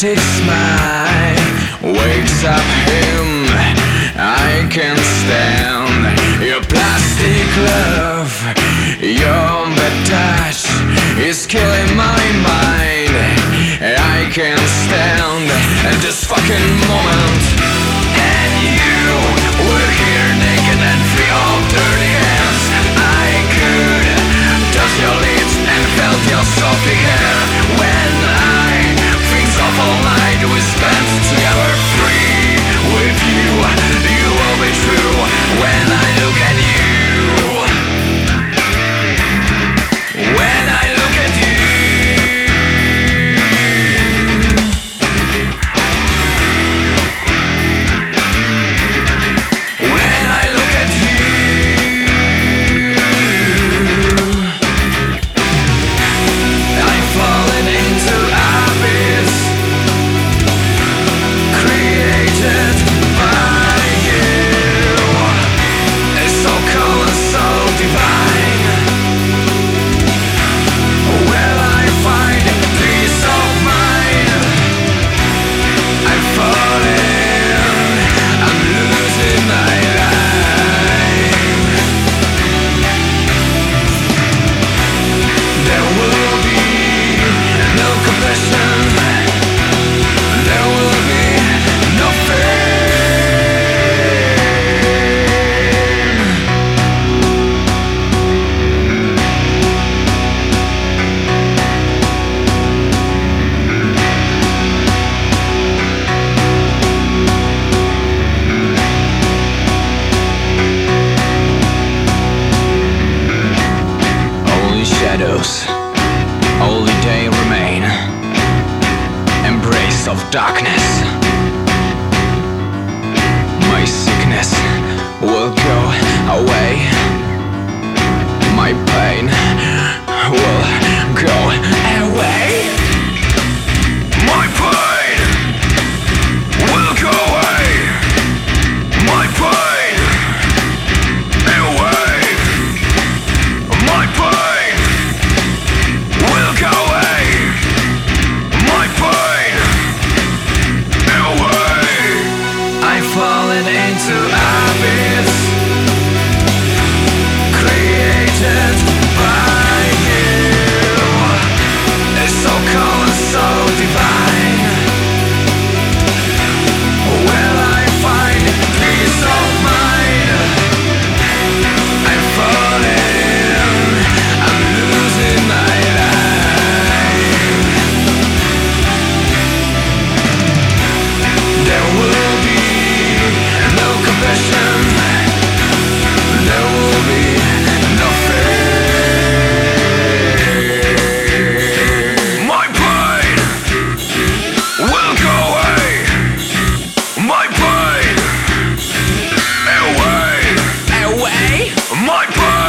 plastic smile wakes up him. I can't stand your plastic love. Your bad touch is killing my mind. I can't stand this fucking moment. And you were here naked and free of dirty hands. I could touch your lips and felt your softly hair. When I think of all night we spent together free with you, you will be true when I look at you. When I look at you. When I look at you, I'm falling into abyss created by you. It's so cold and so divine. Where I find peace of mind. I'm falling, I'm losing my life. There will be no compassion. There will be no only shadows, only day remain. Embrace of darkness. My sickness will go away. My pain will go away. My pain will go away. My pain away. My pain will go away. My pain away. I've fallen into abyss created by you. It's so cold and so divine. Will I find peace of mind? I'm falling, I'm losing my life. There will be no compassion. There will be no fear. My pain will go away. My pain away. Away. My pain.